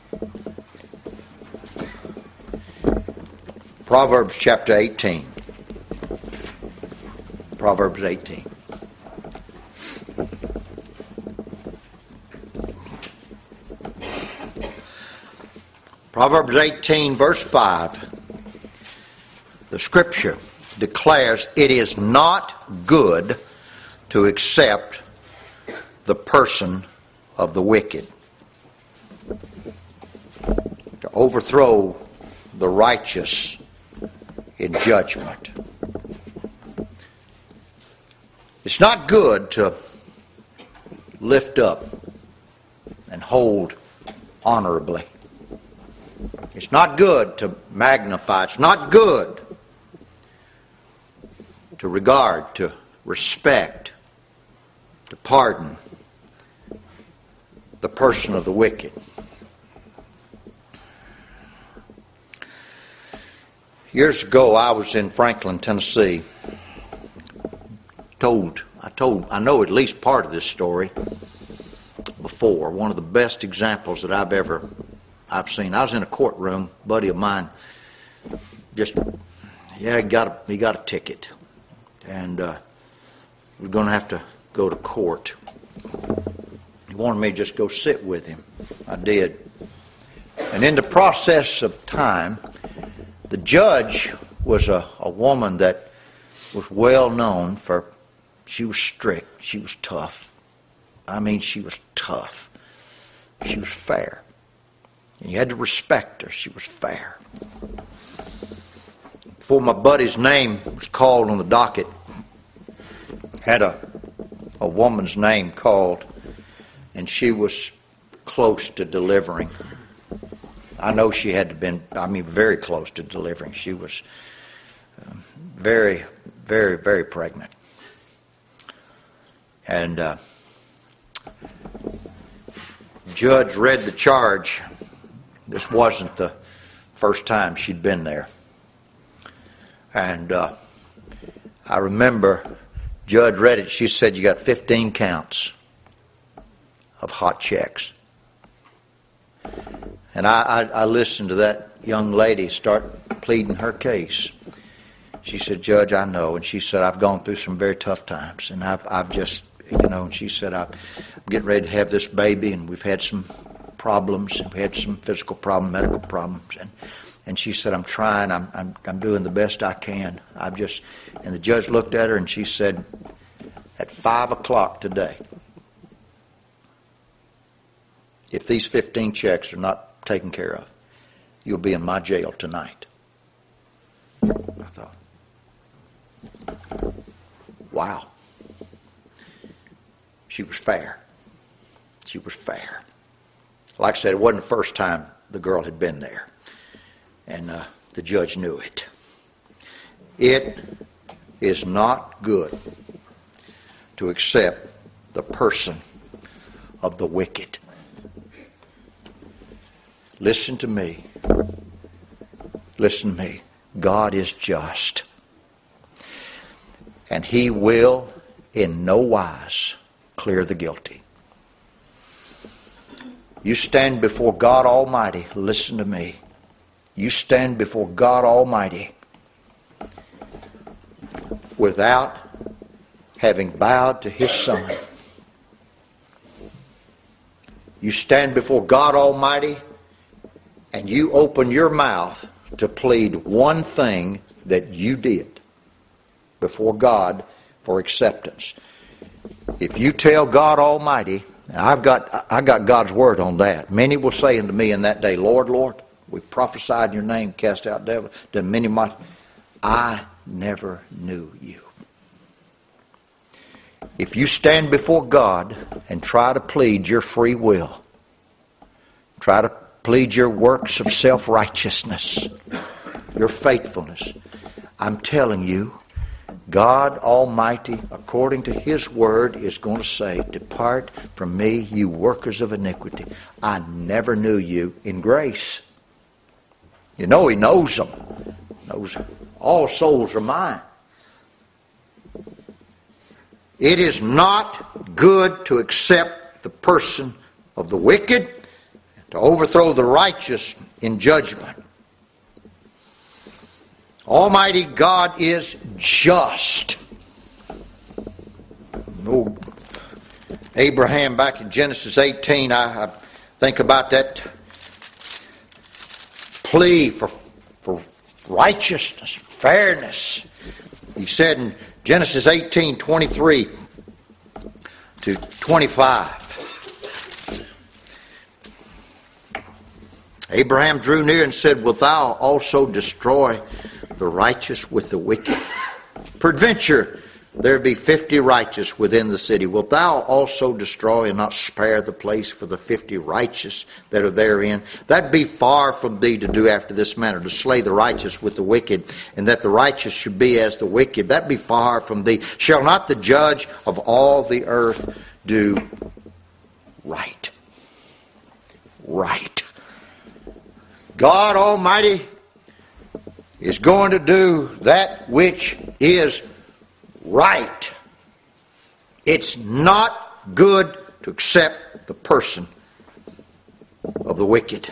Proverbs chapter 18. Proverbs 18. Proverbs 18 verse 5. The scripture declares it is not good to accept the person of the wicked, to overthrow the righteous in judgment. It's not good to lift up and hold honorably. It's not good to magnify. It's not good to regard, to respect, to pardon the person of the wicked. Years ago, I was in Franklin, Tennessee. I know at least part of this story before. One of the best examples that I've seen. I was in a courtroom. A buddy of mine he got a ticket, and was going to have to go to court. He wanted me to just go sit with him. I did. And in the process of time, the judge was a woman that was well known for, she was strict, she was tough. I mean, she was tough. She was fair. And you had to respect her. She was fair. Before my buddy's name was called on the docket, had a woman's name called, and she was close to delivering. I know she had to been, very close to delivering. She was very, very, very pregnant. And judge read the charge. This wasn't the first time she'd been there. And I remember judge read it. She said, you got 15 counts of hot checks. And I listened to that young lady start pleading her case. She said, Judge, I know. And she said, I've gone through some very tough times. And I've just, and she said, I'm getting ready to have this baby, and we've had some problems, and we had some physical problems, medical problems. And she said, I'm trying, I'm doing the best I can. And the judge looked at her and she said, at 5 o'clock today, if these 15 checks are not taken care of, you'll be in my jail tonight. I thought, wow. She was fair. She was fair. Like I said, it wasn't the first time the girl had been there. And the judge knew it. It is not good to accept the person of the wicked. Listen to me. Listen to me. God is just. And He will in no wise clear the guilty. You stand before God Almighty. Listen to me. You stand before God Almighty without having bowed to His Son. You stand before God Almighty and you open your mouth to plead one thing that you did before God for acceptance. If you tell God Almighty, and I got God's word on that. Many will say unto me in that day, Lord, Lord, we prophesied in your name, cast out devils, done many mighty. I never knew you. If you stand before God and try to plead your free will, try to plead your works of self-righteousness, your faithfulness, I'm telling you, God Almighty, according to His word, is going to say, depart from me, you workers of iniquity. I never knew you in grace. You know He knows them. Knows all souls are mine. It is not good to accept the person of the wicked. to overthrow the righteous in judgment. Almighty God is just. Oh, Abraham, back in Genesis 18, I think about that plea for righteousness, fairness. He said in Genesis 18:23 to 25. Abraham drew near and said, Wilt thou also destroy the righteous with the wicked? Peradventure there be 50 righteous within the city. Wilt thou also destroy and not spare the place for the 50 righteous that are therein? That be far from thee to do after this manner, to slay the righteous with the wicked, and that the righteous should be as the wicked. That be far from thee. Shall not the judge of all the earth do right? Right. God Almighty is going to do that which is right. It's not good to accept the person of the wicked.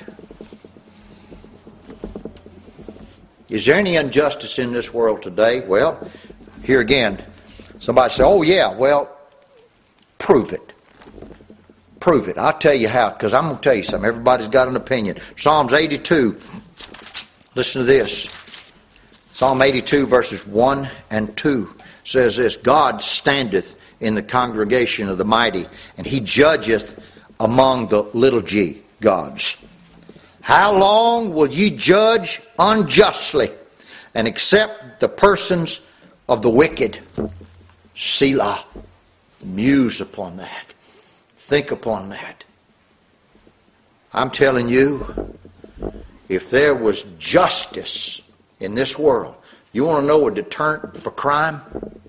Is there any injustice in this world today? Well, here again, somebody say, oh yeah, well, prove it. Prove it. I'll tell you how, because I'm going to tell you something. Everybody's got an opinion. Psalms 82. Listen to this. Psalm 82 verses 1 and 2 says this, God standeth in the congregation of the mighty, and he judgeth among the little g gods. How long will ye judge unjustly and accept the persons of the wicked? Selah. Muse upon that. Think upon that. I'm telling you, if there was justice in this world, you want to know a deterrent for crime?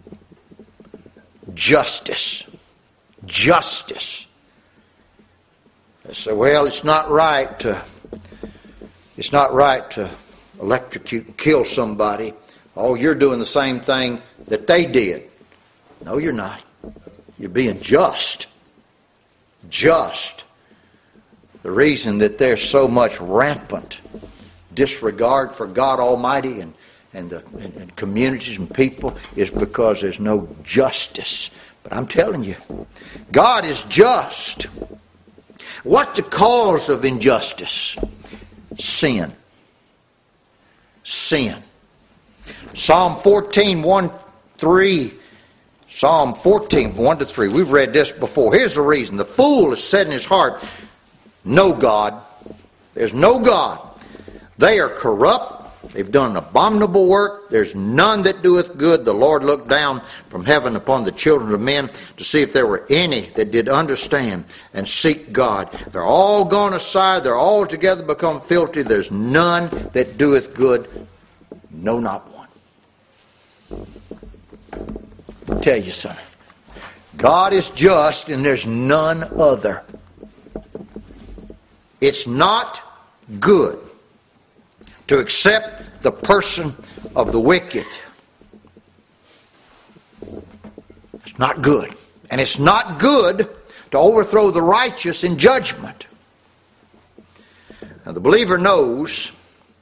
Justice. Justice. They say, well, it's not right to electrocute and kill somebody. Oh, you're doing the same thing that they did. No, you're not. You're being just. Just. The reason that there's so much rampant disregard for God Almighty and communities and people is because there's no justice. But I'm telling you, God is just. What's the cause of injustice? Sin. Sin. Psalm 14, 1, 3. Psalm 14, 1 to 3. We've read this before. Here's the reason. The fool has said in his heart, no God. There's no God. They are corrupt. They've done abominable work. There's none that doeth good. The Lord looked down from heaven upon the children of men to see if there were any that did understand and seek God. They're all gone aside. They're all together become filthy. There's none that doeth good. No, not one. I'll tell you something. God is just and there's none other. It's not good to accept the person of the wicked. It's not good. And it's not good to overthrow the righteous in judgment. Now the believer knows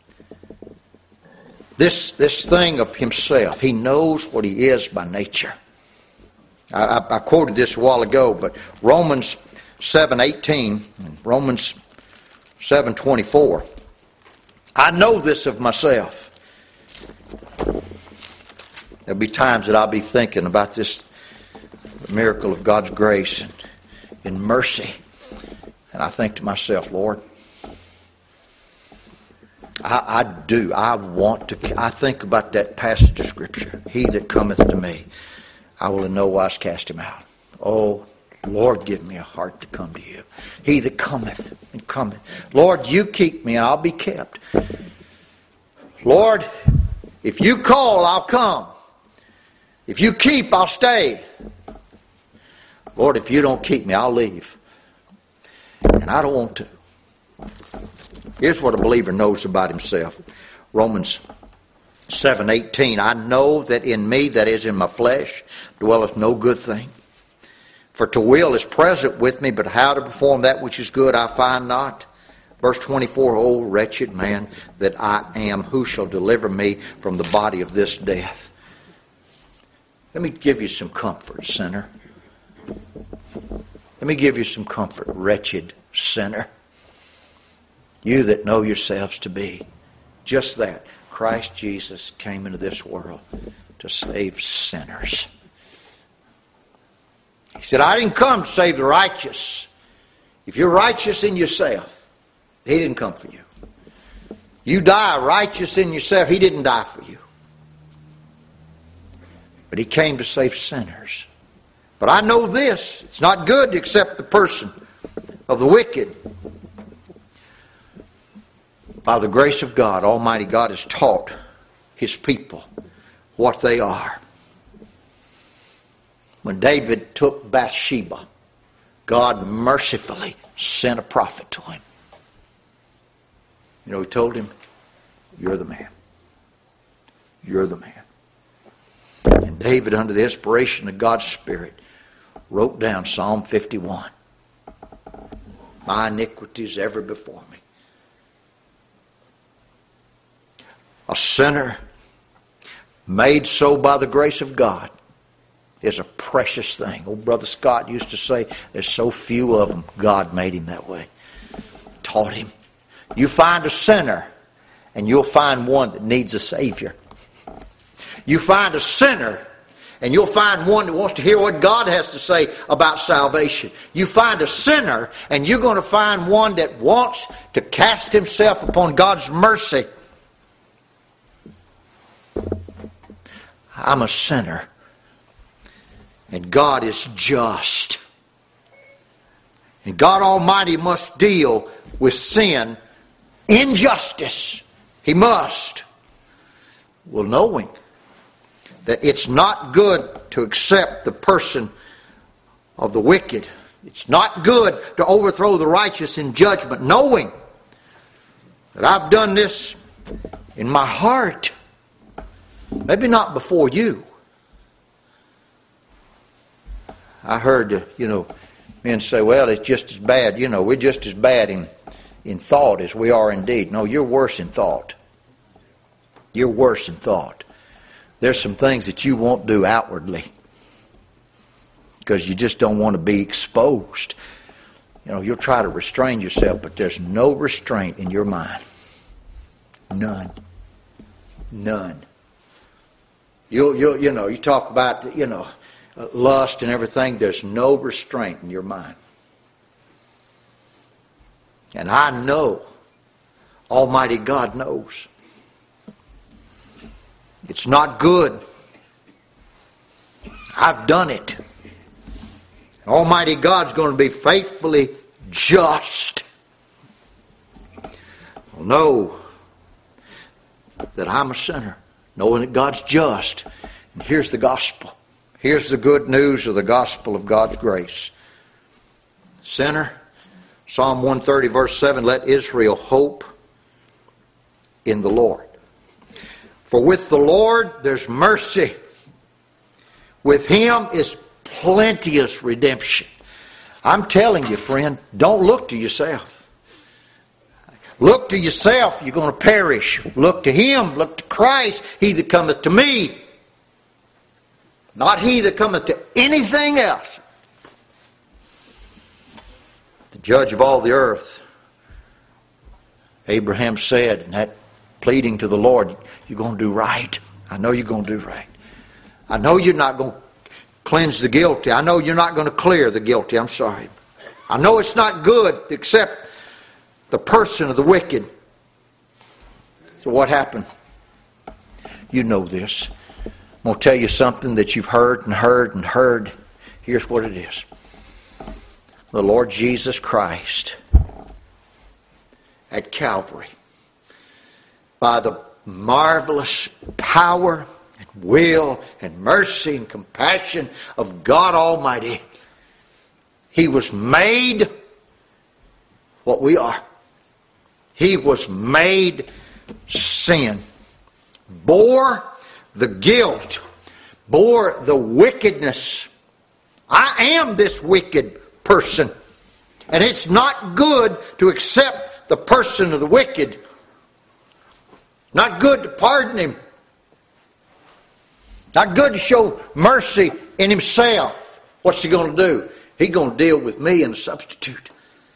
this thing of himself. He knows what he is by nature. I quoted this a while ago, but Romans 7:18 and Romans 7:24. I know this of myself. There'll be times that I'll be thinking about this miracle of God's grace and mercy. And I think to myself, Lord, I think about that passage of Scripture. He that cometh to me, I will in no wise cast him out. Oh, Lord, give me a heart to come to you. He that cometh and cometh. Lord, you keep me and I'll be kept. Lord, if you call, I'll come. If you keep, I'll stay. Lord, if you don't keep me, I'll leave. And I don't want to. Here's what a believer knows about himself. Romans 7:18. I know that in me, that is in my flesh, dwelleth no good thing. For to will is present with me, but how to perform that which is good I find not. Verse 24, O wretched man that I am, who shall deliver me from the body of this death? Let me give you some comfort, sinner. Let me give you some comfort, wretched sinner. You that know yourselves to be just that. Christ Jesus came into this world to save sinners. He said, I didn't come to save the righteous. If you're righteous in yourself, He didn't come for you. You die righteous in yourself, He didn't die for you. But He came to save sinners. But I know this, it's not good to accept the person of the wicked. By the grace of God, Almighty God has taught His people what they are. When David took Bathsheba, God mercifully sent a prophet to him. You know, He told him, you're the man. You're the man. And David, under the inspiration of God's Spirit, wrote down Psalm 51. My iniquity is ever before me. A sinner made so by the grace of God is a precious thing. Old Brother Scott used to say, there's so few of them, God made him that way. Taught him. You find a sinner, and you'll find one that needs a Savior. You find a sinner, and you'll find one that wants to hear what God has to say about salvation. You find a sinner, and you're going to find one that wants to cast himself upon God's mercy. I'm a sinner, and God is just. And God Almighty must deal with sin in justice. He must. Well, knowing that it's not good to accept the person of the wicked. It's not good to overthrow the righteous in judgment. Knowing that I've done this in my heart. Maybe not before you. I heard, men say, well, it's just as bad. We're just as bad in thought as we are in deed. No, you're worse in thought. You're worse in thought. There's some things that you won't do outwardly because you just don't want to be exposed. You'll try to restrain yourself, but there's no restraint in your mind. None. None. You talk about, lust and everything. There's no restraint in your mind. And I know, Almighty God knows. It's not good. I've done it. Almighty God's going to be faithfully just. Well, know that I'm a sinner, knowing that God's just. And here's the gospel. Here's the good news of the gospel of God's grace. Sinner, Psalm 130 verse 7, let Israel hope in the Lord. For with the Lord there's mercy. With Him is plenteous redemption. I'm telling you, friend, don't look to yourself. Look to yourself, you're going to perish. Look to Him, look to Christ, He that cometh to me. Not he that cometh to anything else. The judge of all the earth. Abraham said, in that pleading to the Lord, you're going to do right. I know you're going to do right. I know you're not going to cleanse the guilty. I know you're not going to clear the guilty. I'm sorry. I know it's not good to accept the person of the wicked. So what happened? You know this. I'm going to tell you something that you've heard and heard and heard. Here's what it is. The Lord Jesus Christ at Calvary, by the marvelous power and will and mercy and compassion of God Almighty, He was made what we are. He was made sin, bore the guilt, bore the wickedness. I am this wicked person. And it's not good to accept the person of the wicked. Not good to pardon him. Not good to show mercy in himself. What's he going to do? He's going to deal with me in a substitute.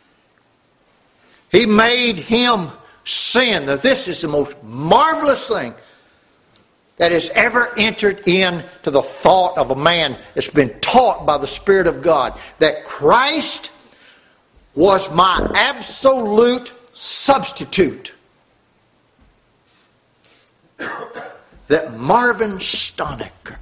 He made him sin. Now this is the most marvelous thing that has ever entered into the thought of a man that's been taught by the Spirit of God. That Christ was my absolute substitute. That Marvin Stonecker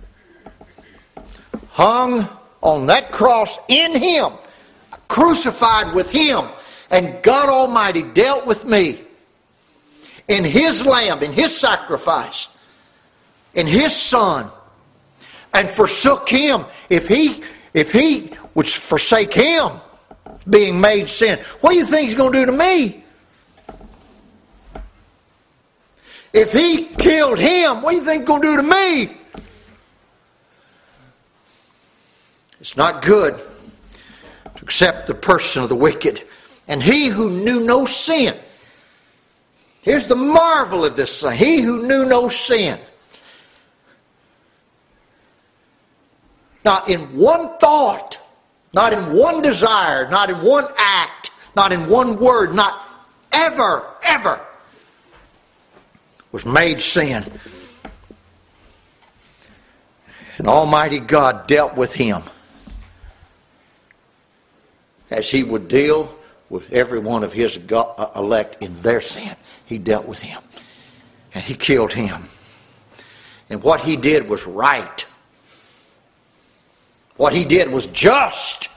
hung on that cross in him, crucified with him, and God Almighty dealt with me in His Lamb, in His sacrifice, in His Son, and forsook Him. If he would forsake Him, being made sin, what do you think He's going to do to me? If He killed Him, what do you think He's going to do to me? It's not good to accept the person of the wicked. And he who knew no sin. Here's the marvel of this thing. He who knew no sin. Not in one thought, not in one desire, not in one act, not in one word, not ever was made sin. And Almighty God dealt with him as He would deal with every one of His elect in their sin. He dealt with him. And He killed him. And what He did was right. What He did was just.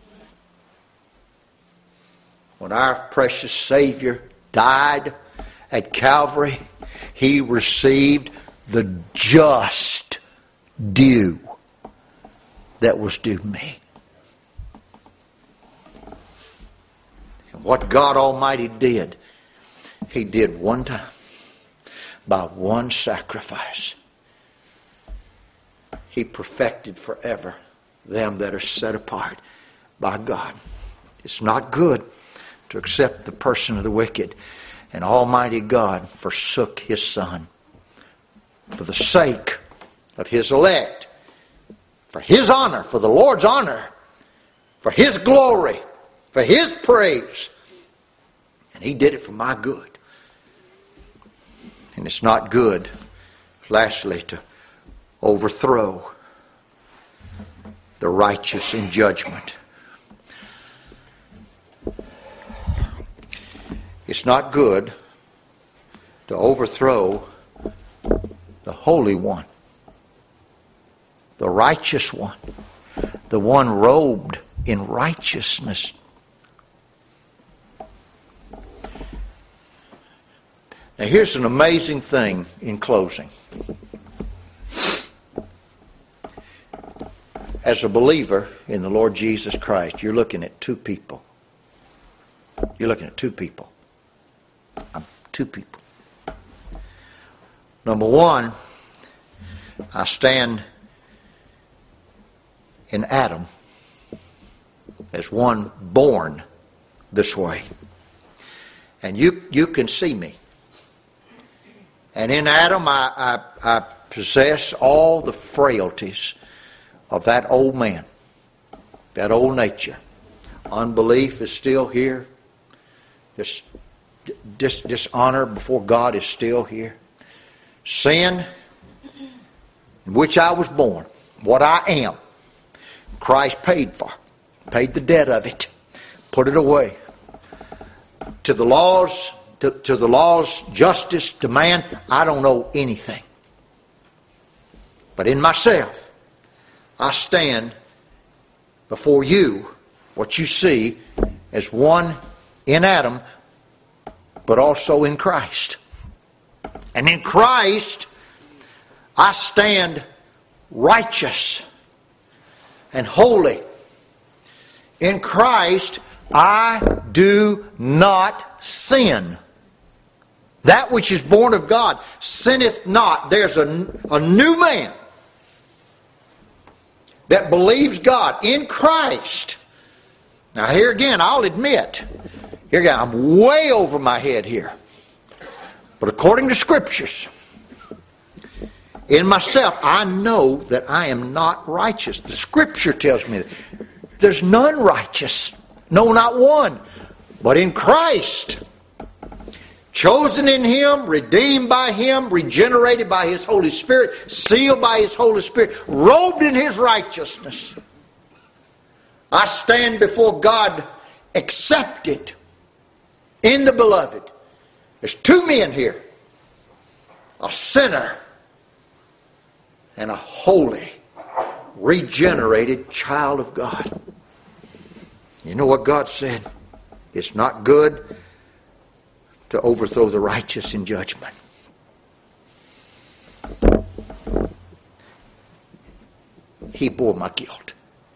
When our precious Savior died at Calvary, He received the just due that was due me. What God Almighty did, He did one time by one sacrifice. He perfected forever them that are set apart by God. It's not good to accept the person of the wicked. And Almighty God forsook His Son for the sake of His elect, for His honor, for the Lord's honor, for His glory, for His praise. And He did it for my good. And it's not good, lastly, to overthrow the righteous in judgment. It's not good to overthrow the Holy One, the righteous one, the one robed in righteousness. Now here's an amazing thing in closing. As a believer in the Lord Jesus Christ, you're looking at two people. You're looking at two people. Two people. Number one, I stand in Adam as one born this way. And you can see me. And in Adam, I possess all the frailties of that old man, that old nature. Unbelief is still here. Dishonor before God is still here. Sin, in which I was born, what I am, Christ paid for. Paid the debt of it. Put it away. To the law's justice, to man, I don't know anything. But in myself, I stand before you, what you see, as one in Adam, but also in Christ. And in Christ, I stand righteous and holy. In Christ, I do not sin. That which is born of God sinneth not. There's a new man that believes God in Christ. Now here again, I'll admit, Here again, I'm way over my head here. But according to Scriptures, in myself, I know that I am not righteous. The Scripture tells me that there's none righteous. No, not one. But in Christ, chosen in Him, redeemed by Him, regenerated by His Holy Spirit, sealed by His Holy Spirit, robed in His righteousness, I stand before God accepted in the Beloved. There's two men here. A sinner and a holy, regenerated child of God. You know what God said? It's not good to overthrow the righteous in judgment. He bore my guilt.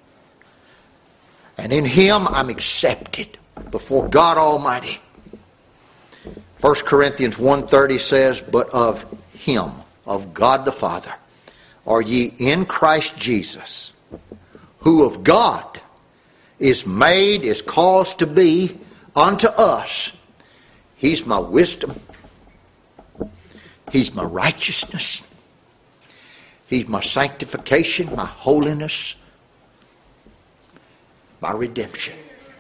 And in Him I'm accepted before God Almighty. 1 Corinthians 1:30 says, but of Him, of God the Father, are ye in Christ Jesus, who of God is made, is caused to be unto us. He's my wisdom. He's my righteousness. He's my sanctification, my holiness, my redemption.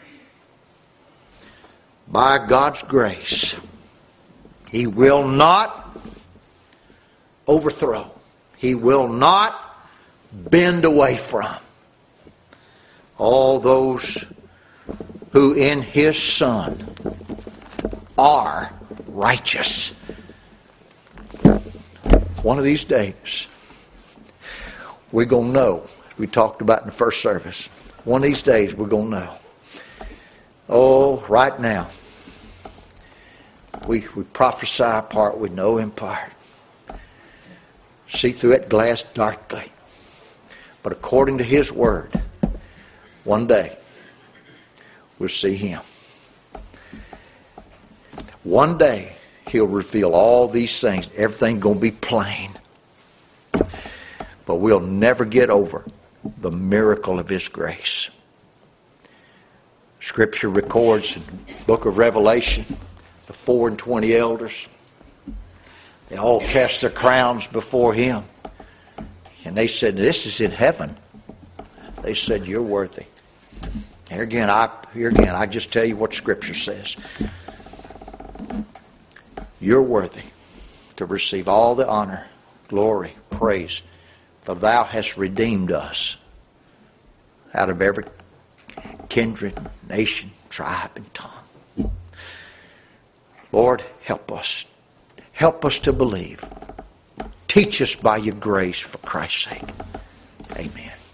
By God's grace, He will not overthrow. He will not bend away from all those who in His Son are righteous. One of these days, we're going to know. We talked about in the first service. One of these days, we're going to know. Oh, right now, we prophesy part, we know in part. See through that glass darkly. But according to His Word, one day, we'll see Him. One day, He'll reveal all these things. Everything's going to be plain. But we'll never get over the miracle of His grace. Scripture records in the book of Revelation, the 24 elders, they all cast their crowns before Him. And they said, this is in heaven. They said, you're worthy. Here again, I just tell you what Scripture says. You're worthy to receive all the honor, glory, praise, for Thou hast redeemed us out of every kindred, nation, tribe, and tongue. Lord, help us. Help us to believe. Teach us by Your grace for Christ's sake. Amen.